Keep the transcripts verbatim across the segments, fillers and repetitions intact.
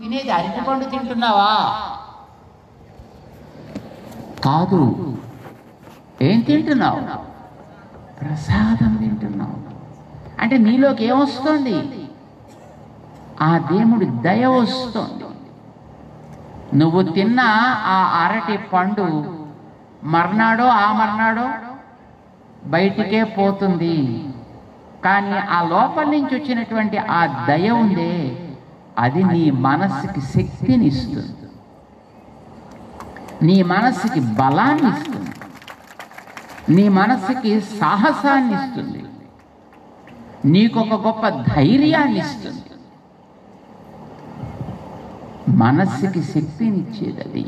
తినేది అరటిపండు తింటున్నావా? కాదు. ఏం తింటున్నావు? ప్రసాదం తింటున్నావు. అంటే నీలోకి ఏమొస్తుంది? ఆ దేవుడి దయ వస్తుంది. నువ్వు తిన్న ఆ అరటి పండు మర్నాడో ఆ మర్నాడో బయటికే పోతుంది. కానీ ఆ లోపల నుంచి వచ్చినటువంటి ఆ దయ ఉందే, అది నీ మనస్సుకి శక్తిని ఇస్తుంది, నీ మనస్సుకి బలాన్ని ఇస్తుంది, నీ మనస్సుకి సాహసాన్ని ఇస్తుంది, నీకొక గొప్ప ధైర్యాన్ని ఇస్తుంది. మనస్సుకి శక్తినిచ్చేది అది.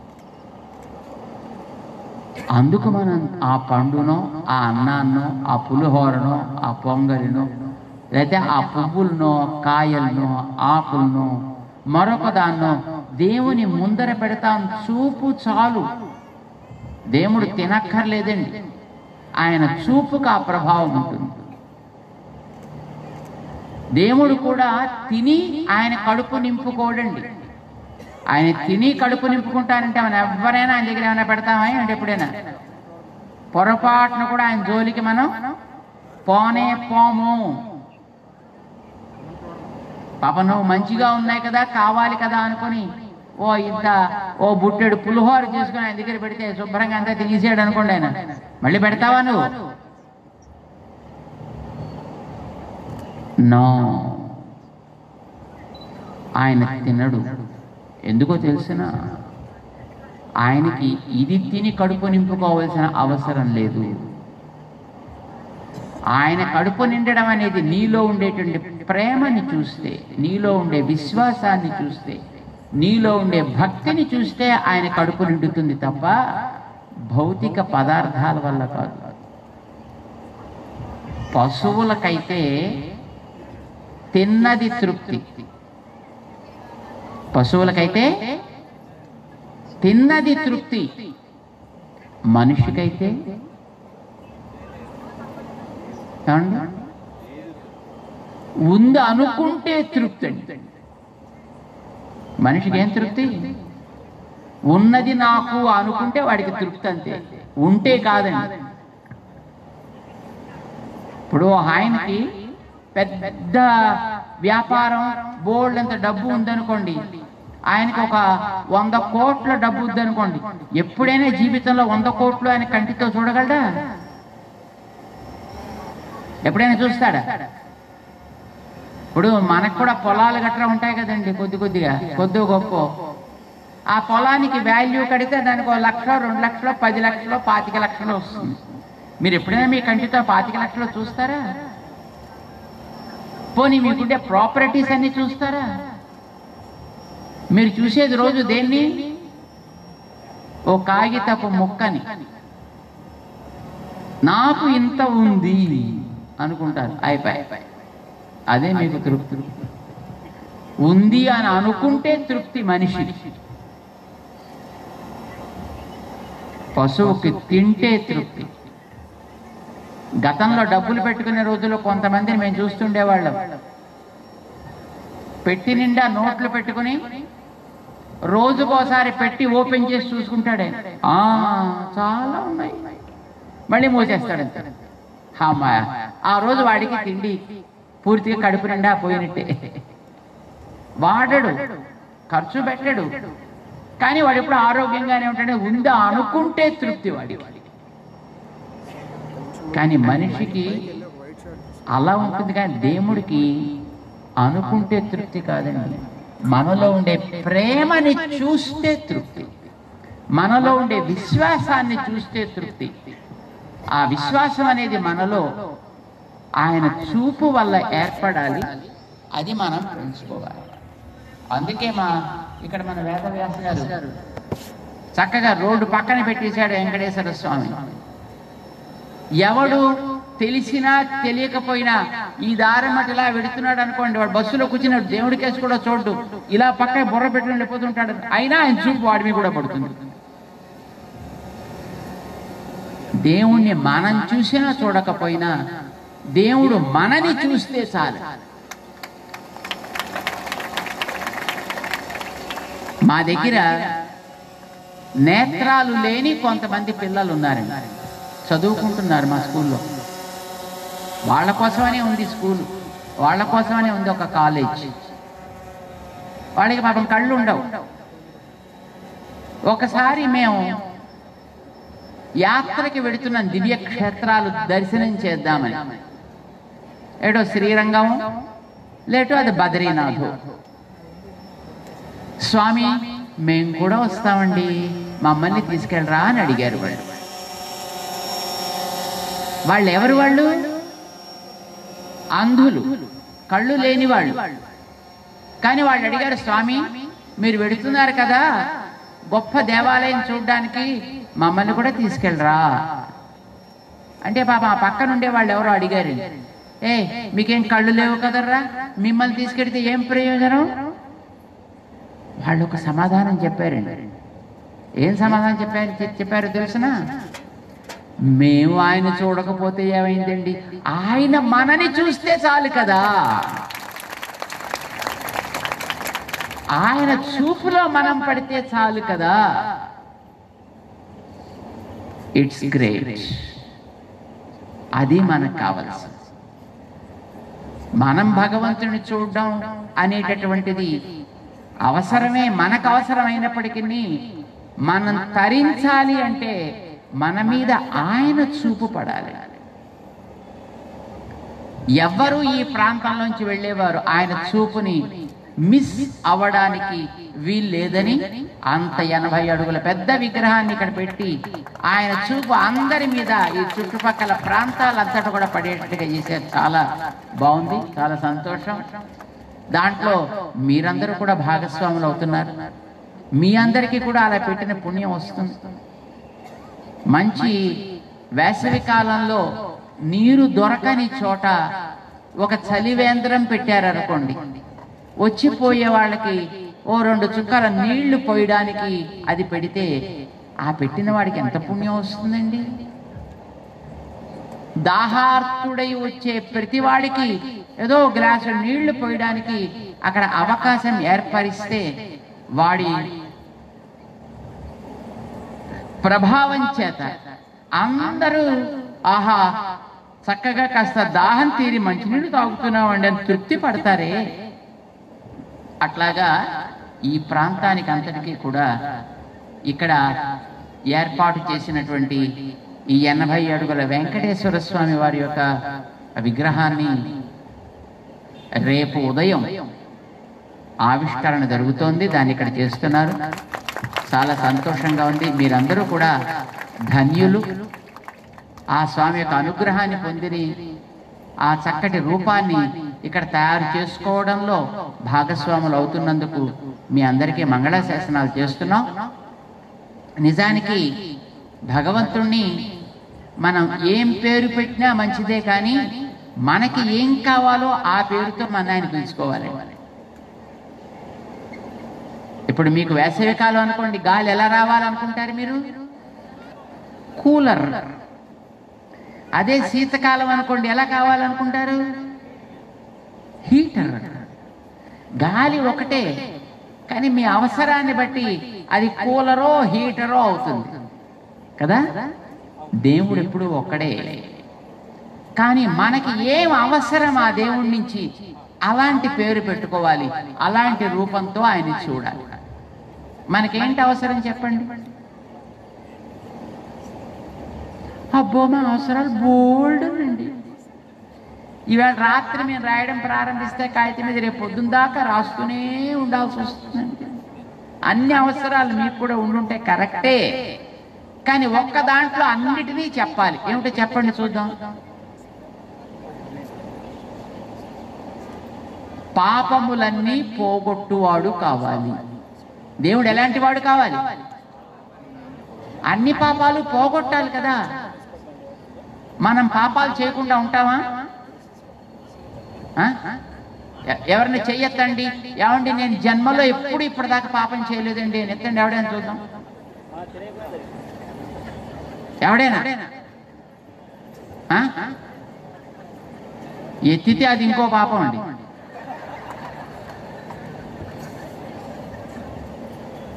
అందుకు మనం ఆ పండునో, ఆ అన్నాన్నో, ఆ పులిహోరనో, ఆ పొంగలినో, లేదా ఆ పువ్వులనో, కాయలనో, ఆకులనో, మరొక దాన్నో దేవుని ముందర పెడతాం. చూపు చాలు. దేవుడు తినక్కర్లేదండి, ఆయన చూపుకు ఆ ప్రభావం ఉంటుంది. దేవుడు కూడా తిని ఆయన కడుపు నింపుకోడండి. ఆయన తిని కడుపు నింపుకుంటానంటే మనం ఎవరైనా ఆయన దగ్గర ఏమైనా పెడతామా అంటే ఎప్పుడైనా పొరపాటును కూడా ఆయన జోలికి మనం పోనే పోము. పాప నువ్వు మంచిగా ఉన్నాయి కదా, కావాలి కదా అనుకుని ఓ ఇంత ఓ బుట్టెడు పులిహోర చేసుకుని ఆయన దగ్గర పెడితే శుభ్రంగా అంతా తినేసాడు అనుకోండి, ఆయన మళ్ళీ పెడతావా నువ్వు? నో, ఆయన తినడు. ఎందుకో తెలిసిన, ఆయనకి ఇది తిని కడుపు నింపుకోవాల్సిన అవసరం లేదు. ఆయన కడుపు నిండడం అనేది నీలో ఉండేటువంటి ప్రేమని చూస్తే, నీలో ఉండే విశ్వాసాన్ని చూస్తే, నీలో ఉండే భక్తిని చూస్తే ఆయన కడుపు నిండుతుంది తప్ప భౌతిక పదార్థాల వల్ల కాదు. పశువులకైతే తిన్నది తృప్తి, పశువులకైతే తిన్నది తృప్తి, మనిషికైతే ఉంది అనుకుంటే తృప్తి అండి. మనిషికి ఏం తృప్తి? ఉన్నది నాకు అనుకుంటే వాడికి తృప్తి, అంతే. ఉంటే కాదండి. ఇప్పుడు ఆయనకి పెద్ద వ్యాపారం, బోల్డ్ అంత డబ్బు ఉందనుకోండి, ఆయనకి ఒక వంద కోట్ల డబ్బు ఉందనుకోండి, ఎప్పుడైనా జీవితంలో వంద కోట్లు ఆయన కంటితో చూడగలడా? ఎప్పుడైనా చూస్తాడా? ఇప్పుడు మనకు కూడా పొలాలు గట్రా ఉంటాయి కదండి, కొద్ది కొద్దిగా కొద్ది గొప్ప. ఆ పొలానికి వాల్యూ కడితే దానికి ఒక లక్ష, రెండు లక్షలు, పది లక్షలు, పాతిక లక్షలు వస్తుంది. మీరు ఎప్పుడైనా మీ కంటితో పాతిక లక్షలు చూస్తారా? పోనీ మీకుంటే ప్రాపర్టీస్ అన్ని చూస్తారా? మీరు చూసేది రోజు దేన్ని? ఓ కాగితపు ముక్కని. నాకు ఇంత ఉంది అనుకుంటారు, అయిపోయి. అదే మీకు తృప్తి. ఉంది అని అనుకుంటే తృప్తి మనిషి. పశువుకి తింటే తృప్తి. గతంలో డబ్బులు పెట్టుకునే రోజుల్లో కొంతమందిని మేము చూస్తుండేవాళ్ళం. పెట్టి నిండా నోట్లు పెట్టుకుని రోజుకోసారి పెట్టి ఓపెన్ చేసి చూసుకుంటాడే, చాలా ఉన్నాయి, మళ్ళీ మూసేస్తాడు. అమ్మాయ, ఆ రోజు వాడికి తిండి పూర్తిగా కడుపు నిండా పోయినట్టే. వాడడు, ఖర్చు పెట్టాడు, కానీ వాడు ఎప్పుడు ఆరోగ్యంగానే ఉంటాడు. ఉందా అనుకుంటే తృప్తి వాడి. కానీ మనిషికి అలా ఉంటుంది, కానీ దేవుడికి అనుకుంటే తృప్తి కాదండి. మనలో ఉండే ప్రేమని చూస్తే తృప్తి, మనలో ఉండే విశ్వాసాన్ని చూస్తే తృప్తి. ఆ విశ్వాసం అనేది మనలో ఆయన చూపు వల్ల ఏర్పడాలి, అది మనం పెంచుకోవాలి. అందుకే మా ఇక్కడ మన వేదవ్యాస గారు చక్కగా రోడ్డు పక్కన పెట్టేశాడు వెంకటేశ్వర స్వామి. ఎవడు తెలిసినా తెలియకపోయినా ఈ దారి మట్టి ఇలా వెడుతున్నాడు అనుకోండి, వాడు బస్సులో కూర్చున్నాడు, దేవుడి కేసు కూడా చూడు, ఇలా పక్క బుర్ర పెట్టుకుని వెళ్ళిపోతుంటాడు, అయినా ఆయన చూపు వాడి మీద కూడా పడుతుంది. దేవుణ్ణి మనం చూసినా చూడకపోయినా దేవుడు మనని చూస్తే చాలు. మా దగ్గర నేత్రాలు లేని కొంతమంది పిల్లలు ఉన్నారండి, చదువుకుంటున్నారు మా స్కూల్లో. వాళ్ళ కోసమనే ఉంది స్కూల్, వాళ్ళ కోసమనే ఉంది ఒక కాలేజ్. వాళ్ళకి పాపం కళ్ళు ఉండవు. ఒకసారి మేము యాత్రకి వెళుతున్నాం, దివ్య క్షేత్రాలు దర్శనం చేద్దామని. ఏటో శ్రీరంగం, లేటో అది బద్రీనాథ్. స్వామి మేము కూడా వస్తామండి, మమ్మల్ని తీసుకెళ్ళరా అని అడిగారు వాళ్ళు. వాళ్ళు ఎవరు? వాళ్ళు అంధులు, కళ్ళు లేని వాళ్ళు. కానీ వాళ్ళు అడిగారు, స్వామి మీరు వెళుతున్నారు కదా గొప్ప దేవాలయం చూడడానికి, మమ్మల్ని కూడా తీసుకెళ్ళరా అంటే పాప ఆ పక్కన ఉండే వాళ్ళు ఎవరో అడిగారు, ఏ మీకేం కళ్ళు లేవు కదర్రా, మిమ్మల్ని తీసుకెడితే ఏం ప్రయోజనం? వాళ్ళు ఒక సమాధానం చెప్పారండి. ఏం సమాధానం చెప్పారు చెప్పారు తెలుసునా? మేము ఆయన చూడకపోతే ఏమైందండి, ఆయన మనని చూస్తే చాలు కదా, ఆయన చూపులో మనం పడితే చాలు కదా. It's great. అది మనకు కావాల్సింది. మనం భగవంతుని చూడడం అనేటటువంటిది అవసరమే, మనకు అవసరమైనప్పటికీ మనం తరించాలి అంటే మన మీద ఆయన చూపు పడాలి. ఎవ్వరూ ఈ ప్రాంతంలోంచి వెళ్ళేవారు ఆయన చూపుని మిస్ అవ్వడానికి వీలు లేదని అంత ఎనభై అడుగుల పెద్ద విగ్రహాన్ని ఇక్కడ పెట్టి ఆయన చూపు అందరి మీద ఈ చుట్టుపక్కల ప్రాంతాలంతటా కూడా పడేటట్టుగా చేశారు. చాలా బాగుంది, చాలా సంతోషం. దాంట్లో మీరందరూ కూడా భాగస్వాములు అవుతున్నారు. మీ అందరికీ కూడా అలా పెట్టిన పుణ్యం వస్తుంది. మంచి వేసవి కాలంలో నీరు దొరకని చోట ఒక చలివేంద్రం పెట్టారనుకోండి, వచ్చిపోయే వాళ్ళకి ఓ రెండు చుక్కల నీళ్లు పోయడానికి అది పెడితే ఆ పెట్టిన వాడికి ఎంత పుణ్యం వస్తుందండి. దాహార్తుడై వచ్చే ప్రతి వాడికి ఏదో గ్లాసు నీళ్లు పోయడానికి అక్కడ అవకాశం ఏర్పరిస్తే వాడి ప్రభావం చేత అందరూ ఆహా చక్కగా కాస్త దాహం తీరి మంచినీళ్ళు తాగుతున్నామండి అని తృప్తి పడతారే. అట్లాగా ఈ ప్రాంతానికి అంతటికీ కూడా ఇక్కడ ఏర్పాటు చేసినటువంటి ఈ ఎనభై అడుగుల వెంకటేశ్వర స్వామి వారి యొక్క విగ్రహాన్ని రేపు ఉదయం ఆవిష్కరణ జరుగుతోంది. దాన్ని ఇక్కడ చేస్తున్నారు. చాలా సంతోషంగా ఉంది. మీరందరూ కూడా ధన్యులు. ఆ స్వామి యొక్క అనుగ్రహాన్ని పొందిని ఆ చక్కటి రూపాన్ని ఇక్కడ తయారు చేసుకోవడంలో భాగస్వాములు అవుతున్నందుకు మీ అందరికీ మంగళాశాసనాలు చేస్తున్నాం. నిజానికి భగవంతుణ్ణి మనం ఏం పేరు పెట్టినా మంచిదే, కానీ మనకి ఏం కావాలో ఆ పేరుతో మన ఆయన పిలుచుకోవాలి. ఇప్పుడు మీకు వేసవి కాలం అనుకోండి, గాలి ఎలా రావాలనుకుంటారు మీరు? కూలర్. అదే శీతకాలం అనుకోండి, ఎలా కావాలనుకుంటారు? హీటర్. గాలి ఒకటే, కానీ మీ అవసరాన్ని బట్టి అది కూలరో హీటరో అవుతుంది కదా. దేవుడు ఎప్పుడు ఒక్కడే, కానీ మనకి ఏం అవసరం ఆ దేవుడి నుంచి అలాంటి పేరు పెట్టుకోవాలి, అలాంటి రూపంతో ఆయన చూడాలి. మనకేంటి అవసరం చెప్పండి? అబ్బో మా అవసరాలు బోల్డ్ అండి. ఇవాళ రాత్రి మేము రాయడం ప్రారంభిస్తే కాగితం మీద రేపు పొద్దున్న దాకా రాస్తూనే ఉండాల్సి వస్తుందండి. అన్ని అవసరాలు మీకు కూడా ఉండుంటే కరెక్టే, కానీ ఒక్క దాంట్లో అన్నిటినీ చెప్పాలి. ఏమిటో చెప్పండి చూద్దాం. పాపములన్నీ పోగొట్టువాడు కావాలి. దేవుడు ఎలాంటి వాడు కావాలి? అన్ని పాపాలు పోగొట్టాలి కదా. మనం పాపాలు చేయకుండా ఉంటామా? ఎవరిని చెయ్యొద్దండి, ఏమండి నేను జన్మలో ఎప్పుడు ఇప్పటిదాకా పాపం చేయలేదండి అని ఎత్తండి. ఎవడైనా చూద్దాం. ఎవడైనా ఎత్తితే అది ఇంకో పాపం అండి.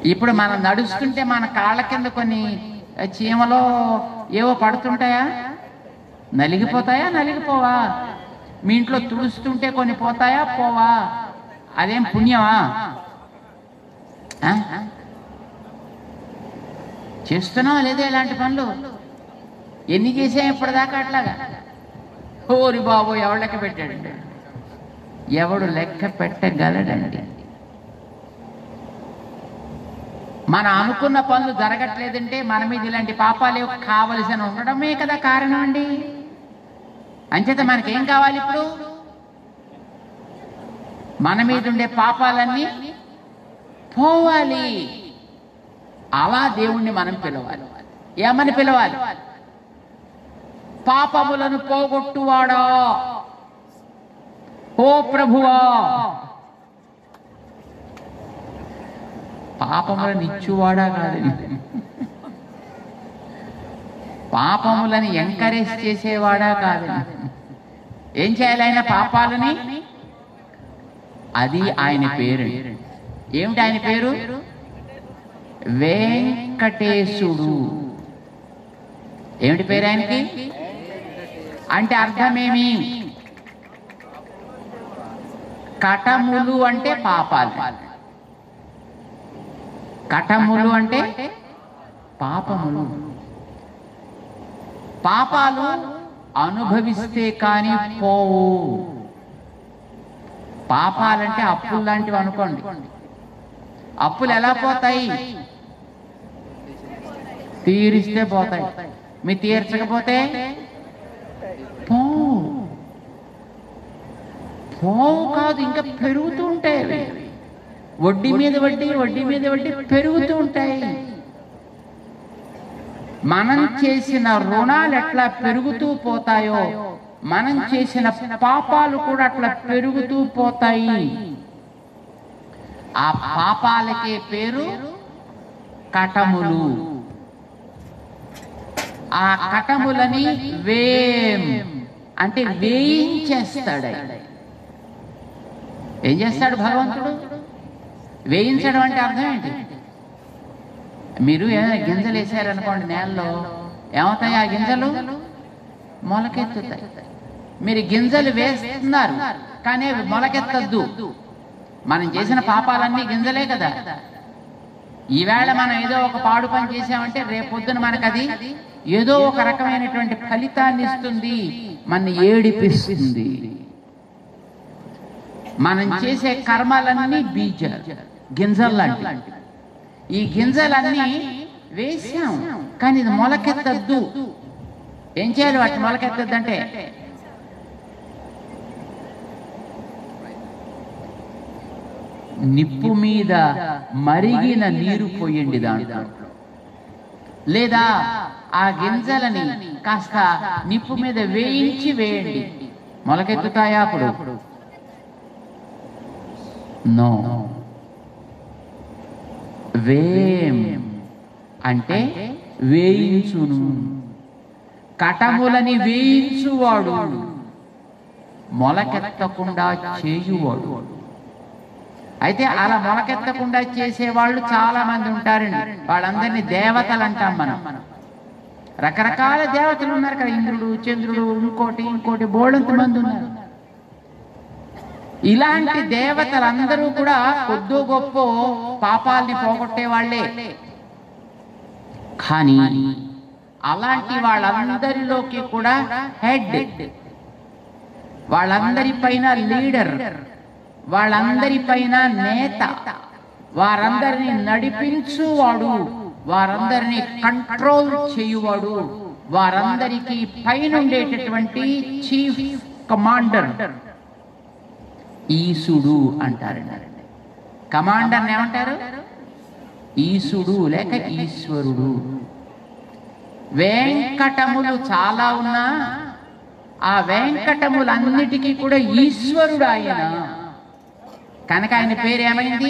ఇప్పుడు మనం నడుస్తుంటే మన కాళ్ళ కింద కొన్ని చీమలో ఏవో పడుతుంటాయా? నలిగిపోతాయా? నలిగిపోవా? మీ ఇంట్లో తుడుస్తుంటే కొన్ని పోతాయా? పోవా? అదేం పుణ్యమా? చేస్తున్నావా లేదా ఇలాంటి పనులు? ఎన్ని చేసాం ఇప్పటిదాకా అట్లాగా? ఓరి బాబు, ఎవడు లెక్క పెట్టాడండి? ఎవడు లెక్క పెట్టగలడండి? మనం అనుకున్న పనులు జరగట్లేదంటే మన మీద ఇలాంటి పాపాలు కావలసిన ఉండడమే కదా కారణం అండి. అంచేత మనకేం కావాలి? ఇప్పుడు మన మీద ఉండే పాపాలన్నీ పోవాలి. అలా దేవుణ్ణి మనం పిలవాలి. ఏమని పిలవాలి? పాపములను పోగొట్టువాడా, ఓ ప్రభువా. పాపములను ఇచ్చువాడా కాదు, పాపములను ఎంకరేజ్ చేసేవాడా కాదు. ఏం చేయాలి ఆయన? పాపాలని, అది ఆయన పేరు. ఏమిటి ఆయన పేరు? వెంకటేశుడు. ఏమిటి పేరు ఆయనకి? అంటే అర్థమేమి? కటములు అంటే పాపాలు, కటములు అంటే పాపములు. పాపాలు అనుభవిస్తే కానీ పోవు. పాపాలంటే అప్పులు లాంటివి అనుకోండి. అప్పులు ఎలా పోతాయి? తీరిస్తే పోతాయి. మీ తీర్చకపోతే పోవు. పోవు కాదు, ఇంకా పెరుగుతూ ఉంటాయి. వడ్డీ మీద వడ్డీ, వడ్డీ మీద వడ్డీ పెరుగుతూ ఉంటాయి. మనం చేసిన రుణాలు ఎట్లా పెరుగుతూ పోతాయో, మనం చేసిన పాపాలు కూడా అట్లా పెరుగుతూ పోతాయి. ఆ పాపాలకే పేరు కటములు. ఆ కటములని వేం అంటే వేయించేస్తాడు. ఏం చేస్తాడు భగవంతుడు? వేయించడం అంటే అర్థం ఏంటి? మీరు ఏదైనా గింజలు వేసారనుకోండి నేలలో, ఏమవుతాయి ఆ గింజలు? మొలకెత్తుతాయి. మీరు గింజలు వేస్తున్నారు కానీ మొలకెత్తద్దు. మనం చేసిన పాపాలన్నీ గింజలే కదా. ఈవేళ మనం ఏదో ఒక పాడు పని చేసామంటే రేపొద్దున మనకు అది ఏదో ఒక రకమైనటువంటి ఫలితాన్ని ఇస్తుంది, మన ఏడిపిస్తుంది. మనం చేసే కర్మలన్నీ బీజాలు, గింజలు లాంటి. ఈ గింజలన్నీ వేసాం కానీ ఇది మొలకెత్తద్దు. ఏం చేయాలి వాటి మొలకెత్తద్దంటే? నిప్పు మీద మరిగిన నీరు పోయండి దాంట్లో, లేదా ఆ గింజలని కాస్త నిప్పు మీద వేయించి వేయండి. మొలకెత్తుతాయా అప్పుడు? నో. వేం అంటే వేయించును. కటములని వేయించువాడు, మొలకెత్తకుండా చేయువాడు. అయితే అలా మొలకెత్తకుండా చేసేవాళ్ళు చాలా మంది ఉంటారండి. వాళ్ళందరినీ దేవతలు అంటాం మనం. రకరకాల దేవతలు ఉన్నారు కదా, ఇంద్రుడు, చంద్రుడు, ఇంకోటి ఇంకోటి బోళంత మంది ఉన్నారు. ఇలాంటి దేవతలందరూ కూడా కొద్దో గొప్ప పాపాలని పోగొట్టే వాళ్లే. కానీ అలాంటి వాళ్ళందరిలోకి కూడా హెడ్, వాళ్ళందరి పైన లీడర్, వాళ్ళందరి పైన నేత, వారందరినీ నడిపించువాడు, వారందరినీ కంట్రోల్ చేయువాడు, వారందరికీ పైన ఉండేటటువంటి చీఫ్ కమాండర్ ఈశుడు అంటారండి. కమాండర్ ఏమంటారు? ఈశుడు లేక ఈశ్వరుడు. వెంకటములు చాలా ఉన్నా ఆ వెంకటములన్నిటికీ కూడా ఈశ్వరుడు ఆయన. కనుక ఆయన పేరు ఏమైంది?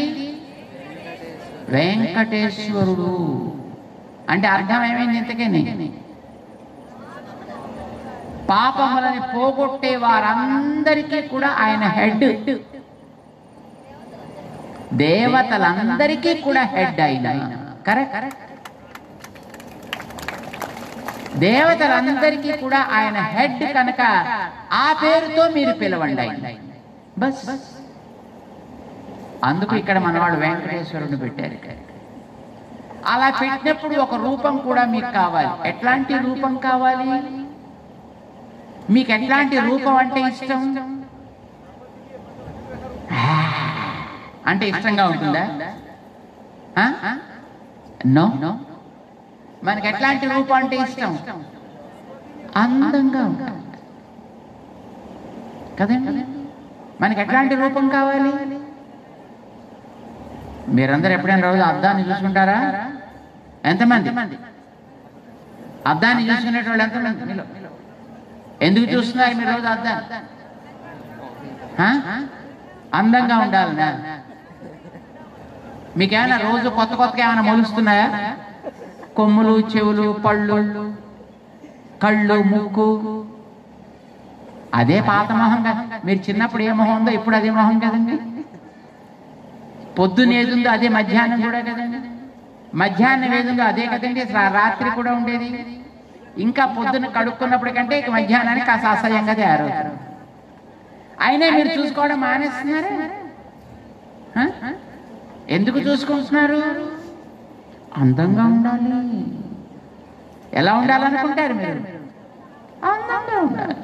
వెంకటేశ్వరుడు. అంటే అర్థం ఏమైంది ఇంతకని? పాపములని పోగొట్టే వారందరికీ కూడా ఆయన హెడ్. దేవతలందరికీ కూడా హెడ్ అయిన. కరెక్ట్. దేవతలందరికీ కూడా ఆయన హెడ్ కనుక ఆ పేరుతో మీరు పిలవండి బస్. అందుకు ఇక్కడ మనవాడు వెంకటేశ్వరుని పెట్టారు. అలా పెట్టినప్పుడు ఒక రూపం కూడా మీకు కావాలి. ఎట్లాంటి రూపం కావాలి మీకు? ఎట్లాంటి రూపం అంటే ఇష్టం? అంటే ఇష్టంగా ఉంటుందా? No no. మనకి ఎట్లాంటి రూపం అంటే ఇష్టం? అందంగా ఉంటుంది కదండి. మనకి ఎట్లాంటి రూపం కావాలి? మీరందరూ ఎప్పుడైనా రోజు అద్దాన్ని చూసుకుంటారా? ఎంతమంది అద్దాన్ని చూసుకునేటోళ్ళు ఎంతమంది మీలో? ఎందుకు చూస్తున్నారు మీరు రోజు అద్దాన్ని? అందంగా ఉండాలనా? మీకేమైనా రోజు కొత్త కొత్తగా ఏమైనా మొలుస్తున్నాయా? కొమ్ములు, చెవులు, పళ్ళు, కళ్ళు, ముక్కు. అదే పాత మొహం కదా. మీరు చిన్నప్పుడు ఏ మొహం ఉందో ఇప్పుడు అదే మొహం కదండి. పొద్దున్న ఏదుందో అదే మధ్యాహ్నం కూడా కదండి. మధ్యాహ్నం ఏదుందో అదే కదండి రాత్రి కూడా ఉండేది. ఇంకా పొద్దున్న కడుక్కున్నప్పటికంటే ఇక మధ్యాహ్నానికి కాస్త అసహ్యంగా తయారవుతారు. అయినా మీరు చూసుకోవడం మానేస్తున్నారు. ఎందుకు చూసుకుంటున్నారు? అందంగా ఉండాలి. ఎలా ఉండాలనుకుంటారు మీరు? అందంగా ఉండాలి.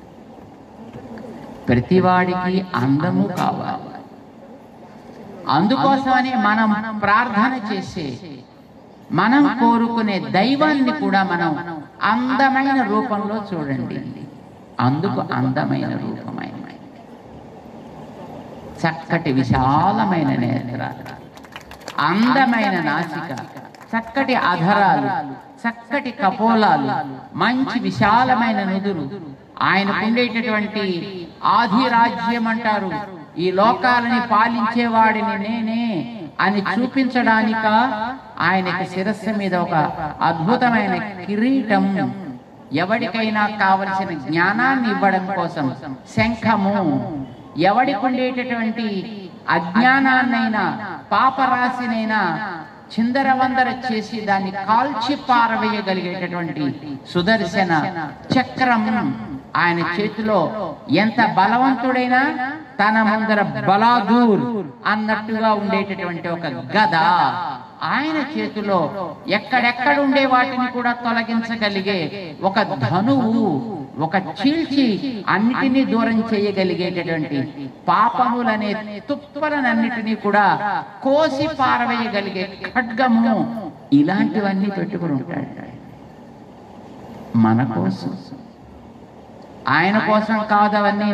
ప్రతివాడికి అందము కావాలి. అందుకోసమని మనం ప్రార్థన చేసే, మనం కోరుకునే దైవాన్ని కూడా మనం అందమైన రూపంలో చూడండి. అందుకు అందమైన రూపమైన చక్కటి విశాలమైన నేత్రాలు, అందమైన నాసిక, చక్కటి అధరాలు, చక్కటి కపోలాలు, మంచి విశాలమైన నుదురు. ఆయనకు ఉండేటటువంటి ఆధిరాజ్యం అంటారు. ఈ లోకాలని పాలించేవాడిని నేనే అని చూపించడానిక ఆయనకి శిరస్సు మీద ఒక అద్భుతమైన కిరీటం, ఎవరికైనా కావలసిన జ్ఞానాన్ని ఇవ్వడం కోసం శంఖము, ఎవడికి ఉండేటటువంటి అజ్ఞానాన్నైనా పాపరాశినైనా చిందరవందర చేసి దాన్ని కాల్చి పారవేయగలిగేటటువంటి సుదర్శన చక్రం ఆయన చేతిలో. ఎంత బలవంతుడైనా తన ముందర బలాదూర్ అన్నట్టుగా ఉండేటటువంటి ఒక గద ఆయన చేతిలో. ఎక్కడెక్కడ ఉండే వాటిని కూడా తొలగించగలిగే ఒక ధనువు, ఒక చీల్చి అన్నిటినీ దూరం చేయగలిగేటటువంటి పాపములనే తుప్పలనన్నిటినీ కూడా కోసి పారవేయగలిగే ఖడ్గము. ఇలాంటివన్నీ పెట్టుకుని ఉంటాడు మన కోసం. ఆయన కోసం కాదు అవన్నీ,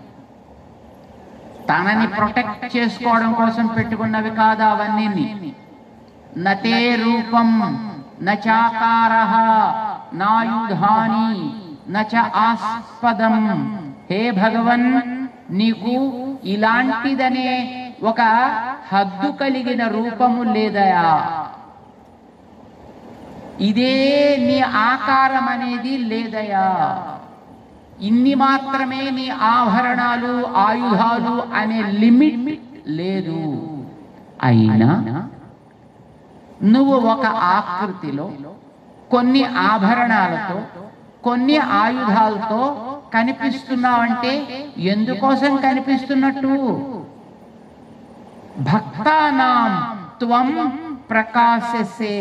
తనని ప్రొటెక్ట్ చేసుకోవడం కోసం పెట్టుకున్నవి కాదు అవన్నీ. నతే రూపం నచాకారః నాయుధాని నచ ఆస్పదం. హే భగవన్, నీకు ఇలాంటిదనే ఒక హద్దు కలిగిన రూపము లేదయా. ఇదే నీ ఆకారం అనేది లేదయా. ఇన్ని మాత్రమే నీ ఆభరణాలు, ఆయుధాలు అనే లిమిట్ లేదు. అయినా నువ్వు ఒక ఆకృతిలో కొన్ని ఆభరణాలతో, కొన్ని ఆయుధాలతో కనిపిస్తున్నావంటే ఎందుకోసం కనిపిస్తున్నట్టు? భక్తానాం త్వం ప్రకాశసే.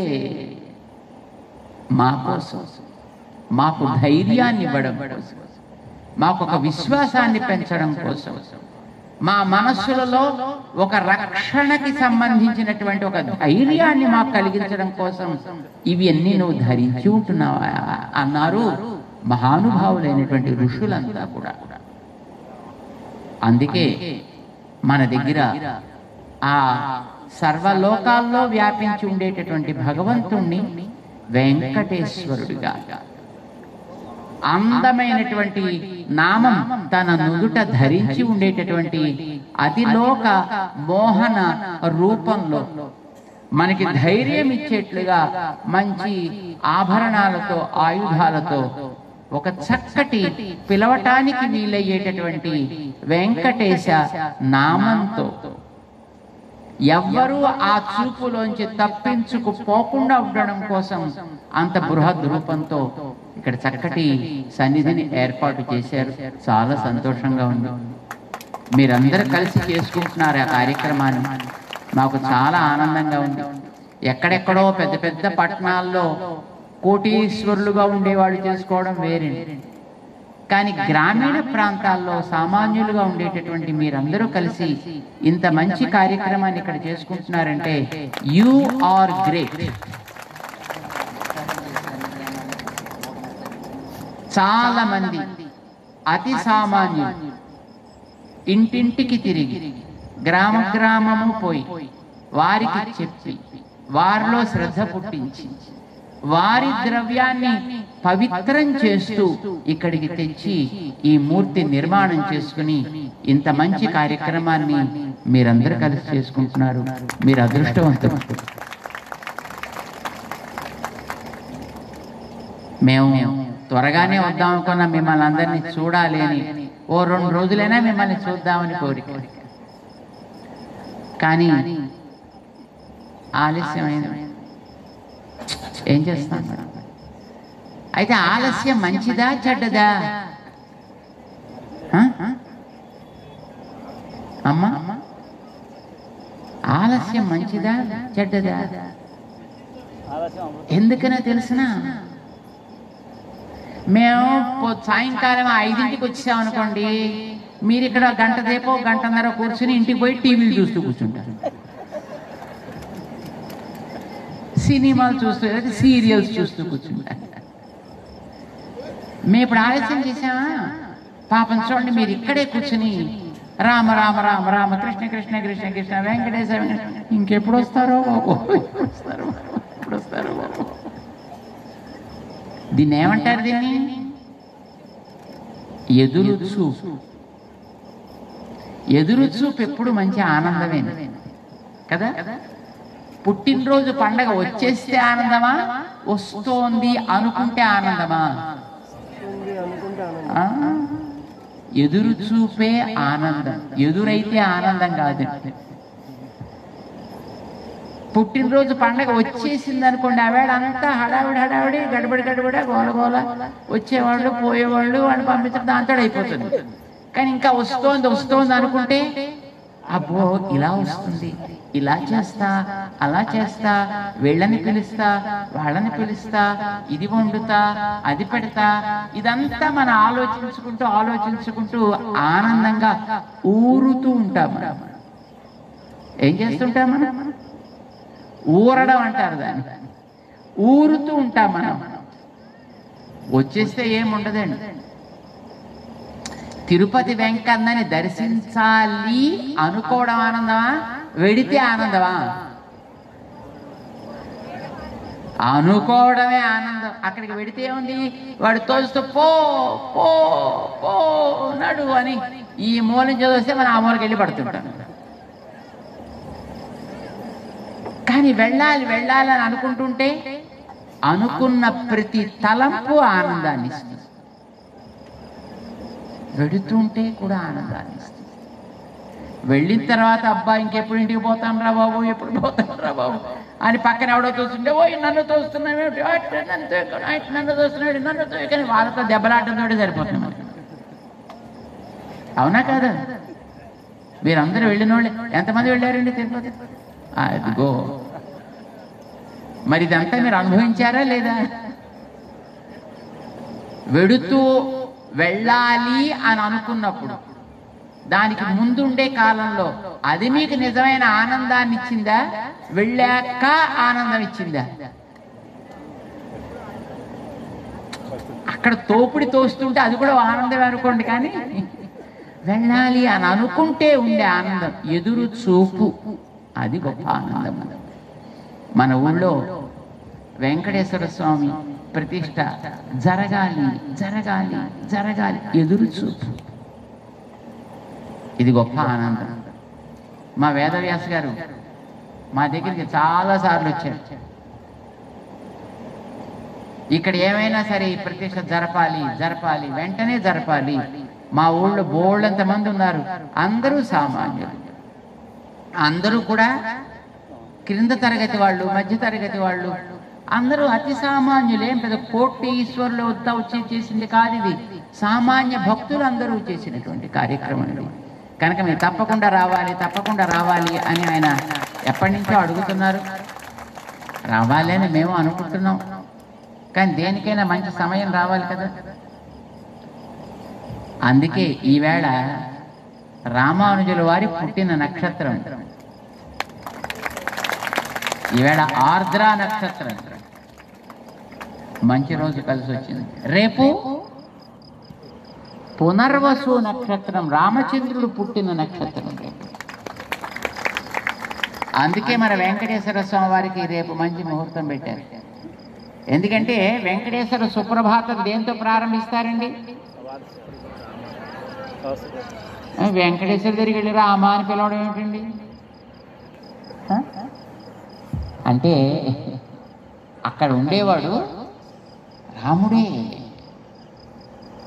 మా కోసం, మాకు ధైర్యాన్ని ఇవ్వడం కోసం, మాకు ఒక విశ్వాసాన్ని పెంచడం కోసం, మా మనస్సులలో ఒక రక్షణకి సంబంధించినటువంటి ఒక ధైర్యాన్ని మాకు కలిగించడం కోసం ఇవన్నీ నువ్వు ధరించి ఉంటున్నావా అన్నారు మహానుభావులైనటువంటి ఋషులంతా కూడా. అందుకే మన దగ్గర ఆ సర్వలోకాల్లో వ్యాపించి ఉండేటటువంటి భగవంతుణ్ణి వెంకటేశ్వరుడిగా, అందమైనటువంటి నామం తన నుదుట ధరించి ఉండేటటువంటి అతిలోక మోహన రూపంలో మనకి ధైర్యం ఇచ్చేట్లుగా మంచి ఆభరణాలతో, ఆయుధాలతో, ఒక చక్కటి పిలవటానికి వీలయ్యేటటువంటి వెంకటేశ నామంతో ఎవ్వరూ ఆ చూపులోంచి తప్పించుకుపోకుండా ఉండడం కోసం అంత బృహద్ రూపంతో ఇక్కడ చక్కటి సన్నిధిని ఏర్పాటు చేశారు. చాలా సంతోషంగా ఉంది. మీరందరూ కలిసి చేసుకుంటున్నారు ఆ కార్యక్రమాన్ని. మాకు చాలా ఆనందంగా ఉంది. ఎక్కడెక్కడో పెద్ద పెద్ద పట్టణాల్లో కోటీశ్వరులుగా ఉండేవాళ్ళు చేసుకోవడం వేరే, కానీ గ్రామీణ ప్రాంతాల్లో సామాన్యులుగా ఉండేటటువంటి మీరందరూ కలిసి ఇంత మంచి కార్యక్రమాన్ని ఇక్కడ చేసుకుంటున్నారంటే యు ఆర్ గ్రేట్. చాలా మంది అతి సామాన్యులు ఇంటింటికి తిరిగి గ్రామ గ్రామము పోయి వారికి చెప్పి వారిలో శ్రద్ధ పుట్టించి వారి ద్రవ్యాన్ని పవిత్రం చేస్తూ ఇక్కడికి తెచ్చి ఈ మూర్తి నిర్మాణం చేసుకుని ఇంత మంచి కార్యక్రమాన్ని మీరందరూ కలిసి చేసుకుంటున్నారు. మీరు అదృష్టవంతులు. మేము త్వరగానే వద్దాం అనుకున్నా, మిమ్మల్ని అందరినీ చూడాలి అని. ఓ రెండు రోజులైనా మిమ్మల్ని చూద్దామని కోరిక, కానీ ఆలస్యమైంది. ఏం చేస్తాం? అయితే ఆలస్యం మంచిదా చెడ్డదా అమ్మా? ఆలస్యం మంచిదా చెడ్డదా? ఎందుకనే తెలిసిన, మేము సాయంకాలం ఐదింటికి వచ్చామనుకోండి, మీరు ఇక్కడ గంట సేపు గంటన్నర కూర్చుని ఇంటికి పోయి టీవీలు చూస్తూ కూర్చుంటారు, సినిమాలు చూస్తూ లేదా సీరియల్స్ చూస్తూ కూర్చుంటారు. మేము ఇప్పుడు ఆలస్యం చేసామా? పాపం చూడండి, మీరు ఇక్కడే కూర్చుని రామ రామ రామ రామ కృష్ణ కృష్ణ కృష్ణ కృష్ణ వెంకటేశ్వర ఇంకెప్పుడు వస్తారో బాబు, ఎప్పుడు వస్తారో ఎప్పుడు వస్తారో బాబు. దీన్ని ఏమంటారు? దీన్ని ఎదురు చూపు. ఎదురు చూపు ఎప్పుడు మంచి ఆనందమే కదా. పుట్టినరోజు పండగ వచ్చేస్తే ఆనందమా, వస్తోంది అనుకుంటే ఆనందమా? ఎదురు చూపే ఆనందం, ఎదురైతే ఆనందం కాదు. పుట్టినరోజు పండగ వచ్చేసింది అనుకోండి, ఆవేళ అంతా హడావిడి హడావిడి గడబడి గడబడి గోల గోల, వచ్చేవాళ్ళు పోయేవాళ్ళు వాళ్ళు పంపించడం దాంతో అయిపోతుంది. కానీ ఇంకా వస్తోంది వస్తోంది అనుకుంటే, అబ్బో ఇలా వస్తుంది, ఇలా చేస్తా అలా చేస్తా, వీళ్ళని పిలుస్తా వాళ్ళని పిలుస్తా, ఇది వండుతా అది పెడతా, ఇదంతా మనం ఆలోచించుకుంటూ ఆలోచించుకుంటూ ఆనందంగా ఊరుతూ ఉంటాం. ఏం చేస్తుంటాం మనం? ఊరడం అంటారు దాన్ని. ఊరుతూ ఉంటాం మనం. వచ్చేస్తే ఏముండదండి. తిరుపతి వెంకన్నని దర్శించాలి అనుకోవడం ఆనందమా, వెడితే ఆనందమా? అనుకోవడమే ఆనందం. అక్కడికి వెడితే ఉంది, వాడు తోస్తూ పో పో పో నడు అని ఈ మూలం చదివిస్తే మనం ఆ మూలకి వెళ్ళి పడుతుంటాం. కానీ వెళ్ళాలి వెళ్ళాలి అని అనుకుంటుంటే అనుకున్న ప్రతి తలంపు ఆనందాన్ని ఇస్తుంది. వెడుతుంటే కూడా ఆనందాన్ని ఇస్తుంది. వెళ్ళిన తర్వాత అబ్బా ఇంకెప్పుడు ఇంటికి పోతాం రా బాబు, ఎప్పుడు పోతాం రా బాబు అని పక్కన ఎవడో తోస్తుంటే, ఓ నన్ను తోస్తున్నాడు నన్ను తోస్తున్నాడు నన్ను తో, కానీ వాళ్ళతో దెబ్బలాటంతో సరిపోతున్నాం. అవునా కాదా? మీరందరూ వెళ్ళిన వాళ్ళే. ఎంతమంది వెళ్ళారండి తిరుపతి? అదిగో మరి ఇదంతా మీరు అనుభవించారా లేదా? వెడుతూ వెళ్ళాలి అని అనుకున్నప్పుడు దానికి ముందుండే కాలంలో అది మీకు నిజమైన ఆనందాన్ని ఇచ్చిందా, వెళ్ళాక ఆనందం ఇచ్చిందా? అక్కడ తోపుడి తోస్తుంటే అది కూడా ఆనందం అనుకోండి, కానీ వెళ్ళాలి అని అనుకుంటే ఉండే ఆనందం, ఎదురు చూపు, అది గొప్ప ఆనందం. మన ఊళ్ళో వెంకటేశ్వర స్వామి ప్రతిష్ట జరగాలి జరగాలి జరగాలి, ఎదురు చూపు, ఇది గొప్ప ఆనందం. మా వేదవ్యాస గారు మా దగ్గరికి చాలా సార్లు వచ్చారు. ఇక్కడ ఏమైనా సరే ఈ ప్రతిష్ట జరపాలి జరపాలి వెంటనే జరపాలి. మా ఊళ్ళో బోళ్ళంత మంది ఉన్నారు, అందరూ సామాన్యులు. అందరూ కూడా క్రింద తరగతి వాళ్ళు, మధ్య తరగతి వాళ్ళు, అందరూ అతి సామాన్యులు. ఏం పెద్ద కోటి ఈశ్వరులు వద్ద వచ్చి చేసింది కాదు ఇది, సామాన్య భక్తులు అందరూ చేసినటువంటి కార్యక్రమం ఇది. కనుక మీరు తప్పకుండా రావాలి, తప్పకుండా రావాలి అని ఆయన ఎప్పటి నుంచో అడుగుతున్నారు. రావాలి అని మేము అనుకుంటున్నాం, కానీ దేనికైనా మంచి సమయం రావాలి కదా. అందుకే ఈవేళ రామానుజుల వారి పుట్టిన నక్షత్రం, ఈవేళ ఆర్ద్ర నక్షత్రం, మంచి రోజు కలిసి వచ్చింది. రేపు పునర్వసు నక్షత్రం, రామచంద్రుడు పుట్టిన నక్షత్రం రేపు. అందుకే మన వెంకటేశ్వర స్వామి వారికి రేపు మంచి ముహూర్తం పెట్టారు. ఎందుకంటే వెంకటేశ్వర సుప్రభాతం దేంతో ప్రారంభిస్తారండి? వెంకటేశ్వర దగ్గరికి వెళ్ళి రామా అని పిలవడం ఏమిటండి? అంటే అక్కడ ఉండేవాడు రాముడే.